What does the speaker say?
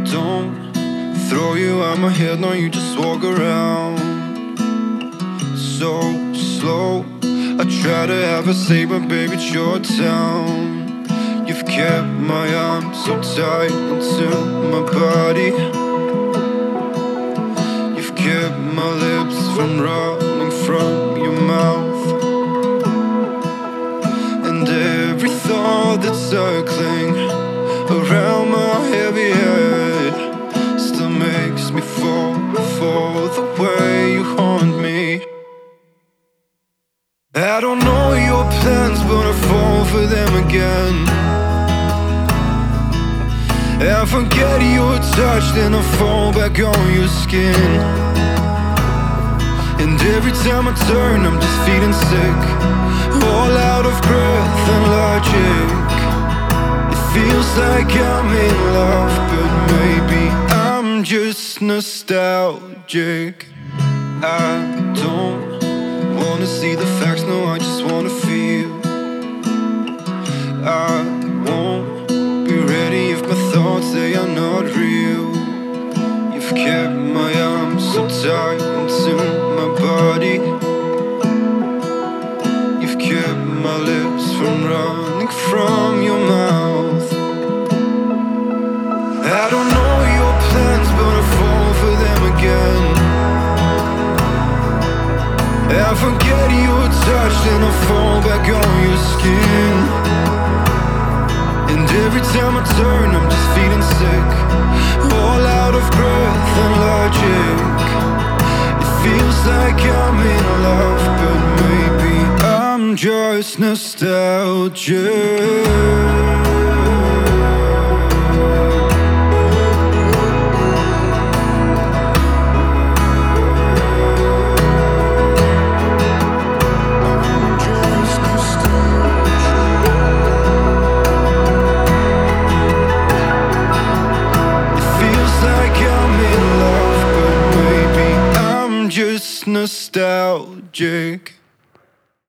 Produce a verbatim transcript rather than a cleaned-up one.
don't throw you out my head, no, you just walk around so slow. I try to have a say, but baby, it's your town. You've kept my arms so tight into my body. You've kept my lips from running from your mouth. And every thought that's circling around my heavy head still makes me fall for the way you haunt me. I don't know your plans, but I fall for them again. I forget your touch, then I fall back on your skin. And every time I turn, I'm just feeling sick, all out of breath and logic. It feels like I'm in love, but maybe I'm just nostalgic. I don't wanna see the facts, no, I just wanna feel. I won't be ready if my thoughts, they are not real. You've kept my arms so tight into my body. You've kept my lips from running from your mouth. I don't know your plans, but I fall for them again. I forget your touch, then I fall back on your skin. And every time I turn, I'm just feeling sick, all out of breath and logic. It feels like I'm in love, but maybe I'm just nostalgic. Just nostalgic.